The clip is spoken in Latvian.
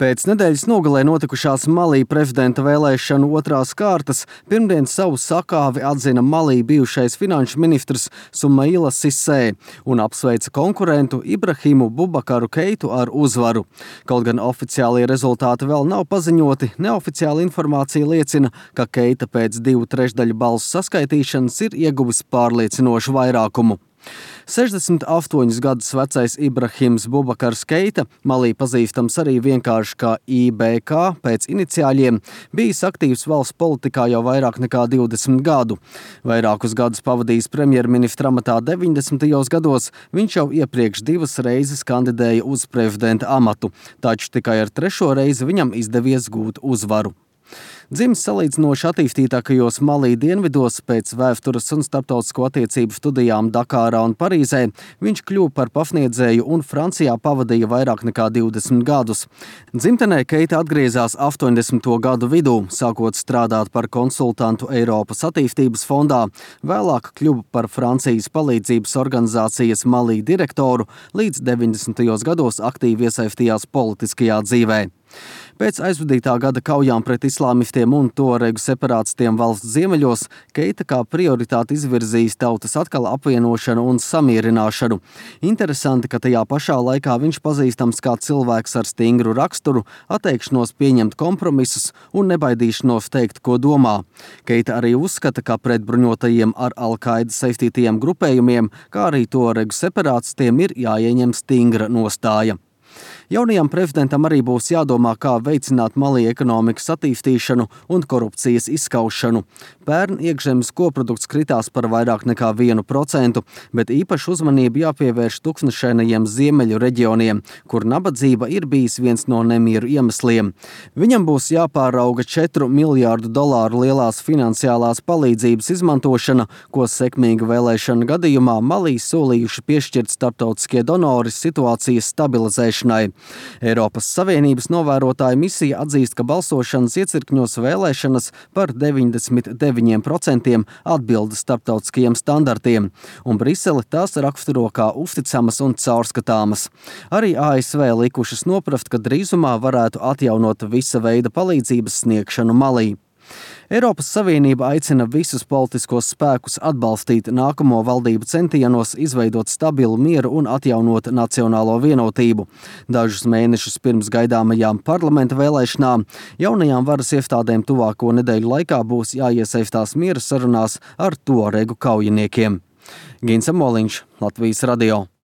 Pēc nedēļas nogalē notikušās Malī prezidenta vēlēšanu otrās kārtas pirmdien savu sakāvi atzina Malī bijušais finanšu ministrs Soumaila Cissé un apsveica konkurentu Ibrahimu Bubakaru Keitu ar uzvaru. Kaut gan oficiālie rezultāti vēl nav paziņoti, neoficiāla informācija liecina, ka Keita pēc 2/3 balsu saskaitīšanas ir ieguvis pārliecinošu vairākumu. 68 gadus vecais Ibrahims Bubakars Keita, Malī pazīstams arī vienkārši kā IBK pēc iniciāļiem, bijis aktīvs valsts politikā jau vairāk nekā 20 gadu. Vairākus gadus pavadījis premjerministra amatā 90. gados, viņš jau iepriekš 2 reizes kandidēja uz prezidenta amatu, taču tikai ar 3. reizi viņam izdevies gūt uzvaru. Dzimis salīdzinoši attīstītākajos Malī dienvidos pēc vēstures un starptautisko attiecību studijām Dakārā un Parīzē, viņš kļuva par pasniedzēju un Francijā pavadīja vairāk nekā 20 gadus. Dzimtenē Keita atgriezās 80. gadu vidū, sākot strādāt par konsultantu Eiropas attīstības fondā, vēlāk kļuva par Francijas palīdzības organizācijas Malī direktoru, līdz 90. gados aktīvi iesaistījās politiskajā dzīvē. Pēc aizvadītā gada kaujām pret islāmistiem un tuaregu separātistiem valsts ziemeļos, Keita kā prioritāti izvirzījis tautas atkal apvienošanu un samierināšanu. Interesanti, ka tajā pašā laikā viņš pazīstams kā cilvēks ar stingru raksturu, atteikšanos pieņemt kompromisus un nebaidīšanos teikt, ko domā. Keita arī uzskata, ka pret bruņotajiem ar Al-Qaida saistītajiem grupējumiem, kā arī tuaregu separātistiem ir jāieņem stingra nostāja. Jaunajam prezidentam arī būs jādomā, kā veicināt Malī ekonomikas attīstīšanu un korupcijas izskaušanu. Pērn iekšzemes koprodukts kritās par vairāk nekā 1%, bet īpaši uzmanību jāpievērš tukšņainajiem ziemeļu reģioniem, kur nabadzība ir bijis viens no nemieru iemesliem. Viņam būs jāpārauga $4 miljārdu lielās finansiālās palīdzības izmantošana, ko sekmīga vēlēšana gadījumā Malī solījuši piešķirt starptautiskie donori situācijas stabilizēšanai. Eiropas Savienības novērotāja misija atzīst, ka balsošanas iecirkņos vēlēšanas par 99% atbilda starptautiskajiem standartiem, un Brisele tās raksturo kā uzticamas un caurskatāmas. Arī ASV likušas noprast, ka drīzumā varētu atjaunot visa veida palīdzības sniegšanu Malī. Eiropas Savienība aicina visus politiskos spēkus atbalstīt nākamo valdību centienos izveidot stabilu mieru un atjaunot nacionālo vienotību. Dažus mēnešus pirms gaidāmajām parlamenta vēlēšanām jaunajām varas iestādēm tuvāko nedēļu laikā būs jāiesaistās miera sarunās ar tuaregu kaujiniekiem. Gins Amoliņš, Latvijas radio.